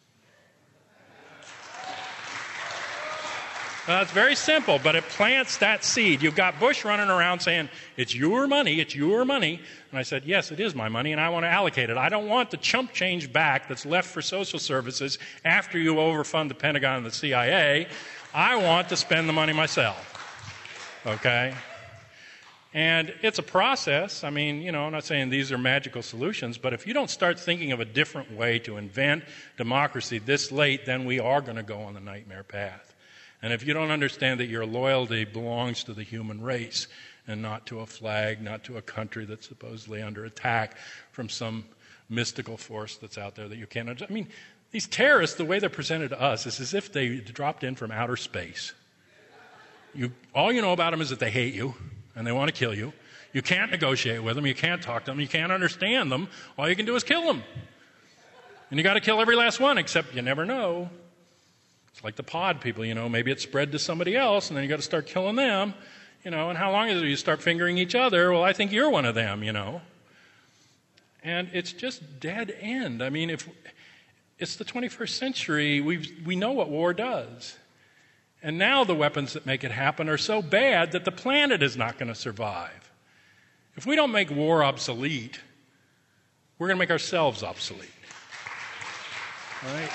Now, it's very simple, but it plants that seed. You've got Bush running around saying, it's your money, it's your money. And I said, yes, it is my money, and I want to allocate it. I don't want the chump change back that's left for social services after you overfund the Pentagon and the C I A. I want to spend the money myself. Okay? And it's a process. I mean, you know, I'm not saying these are magical solutions, but if you don't start thinking of a different way to invent democracy this late, then we are going to go on the nightmare path. And if you don't understand that your loyalty belongs to the human race and not to a flag, not to a country that's supposedly under attack from some mystical force that's out there that you can't understand. I mean, these terrorists, the way they're presented to us is as if they dropped in from outer space. You, all you know about them is that they hate you and they want to kill you. You can't negotiate with them. You can't talk to them. You can't understand them. All you can do is kill them. And you got to kill every last one, except you never know. It's like the pod people, you know, maybe it spread to somebody else, and then you got to start killing them, you know, and how long is it you start fingering each other? Well, I think you're one of them, you know. And it's just dead end. I mean, if it's the twenty-first century, we we know what war does. And now the weapons that make it happen are so bad that the planet is not going to survive. If we don't make war obsolete, we're going to make ourselves obsolete. All right?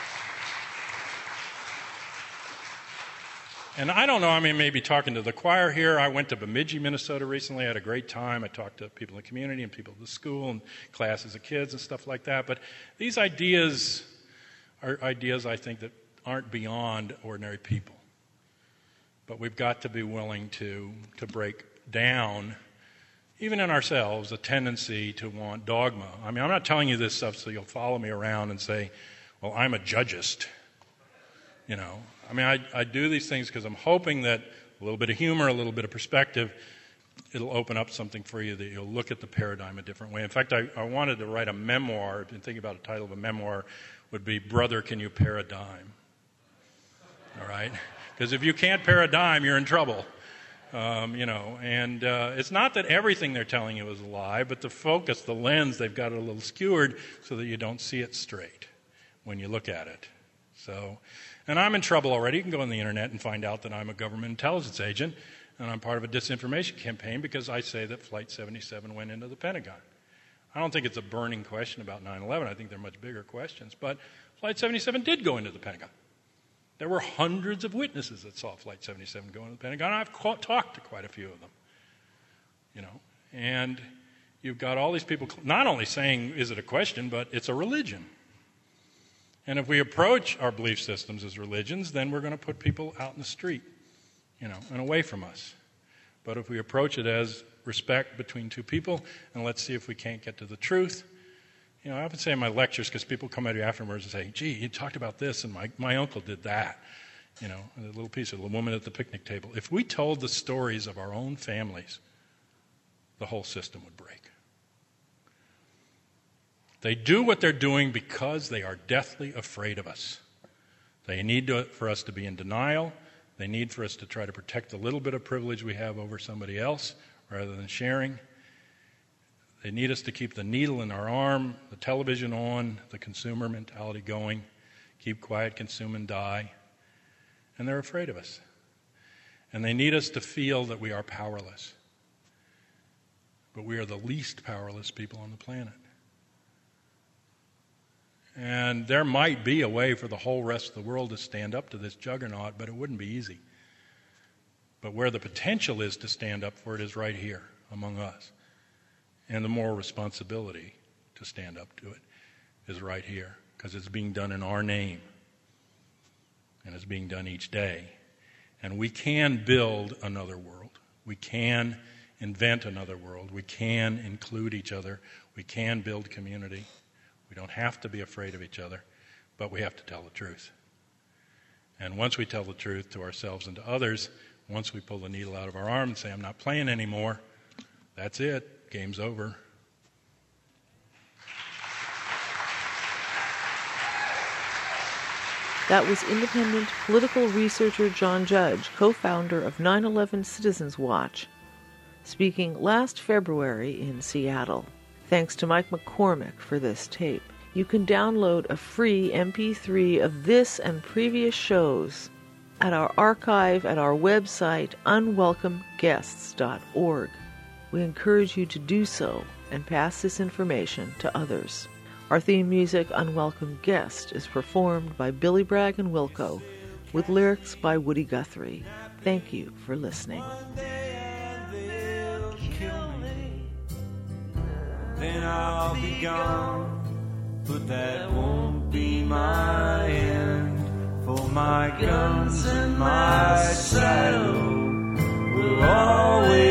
And I don't know, I mean, maybe talking to the choir here. I went to Bemidji, Minnesota recently. I had a great time. I talked to people in the community and people at the school and classes of kids and stuff like that. But these ideas are ideas I think that aren't beyond ordinary people. But we've got to be willing to, to break down, even in ourselves, a tendency to want dogma. I mean, I'm not telling you this stuff so you'll follow me around and say, well, I'm a judgeist. You know, I mean, I, I do these things because I'm hoping that a little bit of humor, a little bit of perspective, it'll open up something for you that you'll look at the paradigm a different way. In fact, I, I wanted to write a memoir. I've been thinking about the title of a memoir would be Brother, Can You Paradigm? All right? Because if you can't paradigm, you're in trouble. Um, you know, and uh, it's not that everything they're telling you is a lie, but the focus, the lens, they've got it a little skewered so that you don't see it straight when you look at it. So, and I'm in trouble already. You can go on the internet and find out that I'm a government intelligence agent, and I'm part of a disinformation campaign because I say that Flight seventy-seven went into the Pentagon. I don't think it's a burning question about nine eleven. I think they're much bigger questions. But Flight seventy-seven did go into the Pentagon. There were hundreds of witnesses that saw Flight seventy-seven go into the Pentagon. I've ca- talked to quite a few of them. You know, and you've got all these people not only saying, is it a question, but it's a religion. And if we approach our belief systems as religions, then we're going to put people out in the street, you know, and away from us. But if we approach it as respect between two people, and let's see if we can't get to the truth. You know, I often say in my lectures, because people come at you afterwards and say, gee, you talked about this, and my, my uncle did that. You know, a little piece of the woman at the picnic table. If we told the stories of our own families, the whole system would break. They do what they're doing because they are deathly afraid of us. They need to, for us to be in denial. They need for us to try to protect the little bit of privilege we have over somebody else rather than sharing. They need us to keep the needle in our arm, the television on, the consumer mentality going, keep quiet, consume, and die. And they're afraid of us. And they need us to feel that we are powerless. But we are the least powerless people on the planet. And there might be a way for the whole rest of the world to stand up to this juggernaut, but it wouldn't be easy. But where the potential is to stand up for it is right here among us. And the moral responsibility to stand up to it is right here, because it's being done in our name. And it's being done each day. And we can build another world. We can invent another world. We can include each other. We can build community. We don't have to be afraid of each other, but we have to tell the truth. And once we tell the truth to ourselves and to others, once we pull the needle out of our arm and say, I'm not playing anymore, that's it. Game's over. That was independent political researcher John Judge, co-founder of nine eleven Citizens Watch, speaking last February in Seattle. Thanks to Mike McCormick for this tape. You can download a free M P three of this and previous shows at our archive at our website, unwelcome guests dot org. We encourage you to do so and pass this information to others. Our theme music, Unwelcome Guest, is performed by Billy Bragg and Wilco, with lyrics by Woody Guthrie. Thank you for listening. Then I'll be gone, but that won't be my end. For my guns and my saddle will always